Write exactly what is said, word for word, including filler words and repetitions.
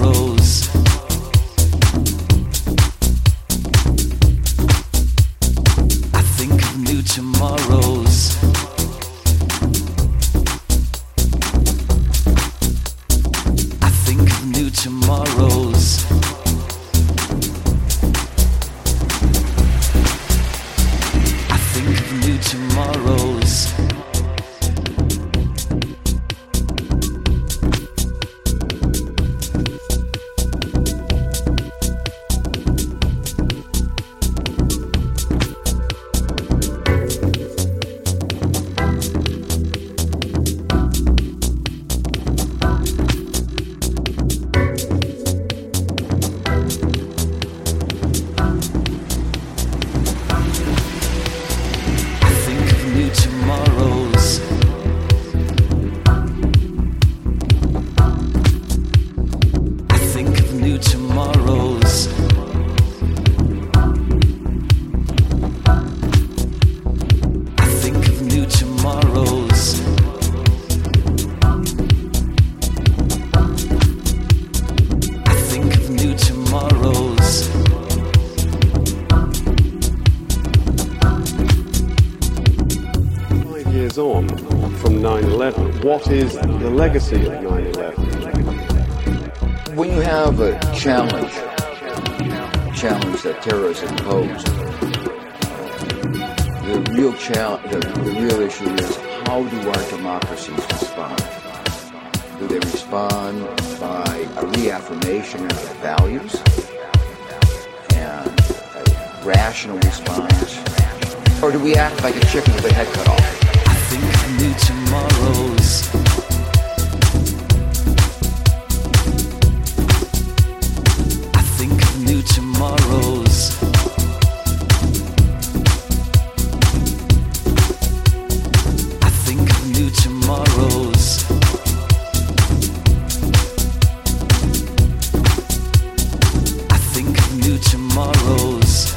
tomorrows. I think of new tomorrows. I think of new tomorrows. I think of new tomorrows. What is the legacy of nine eleven? When you have a challenge, challenge that terrorism posed, the real challenge, the, the real issue is how do our democracies respond? Do they respond by a reaffirmation of their values and a rational response, or do we act like a chicken with their head cut off? I think of new tomorrows. I think of new tomorrows. I think of new tomorrows. I think of new tomorrows.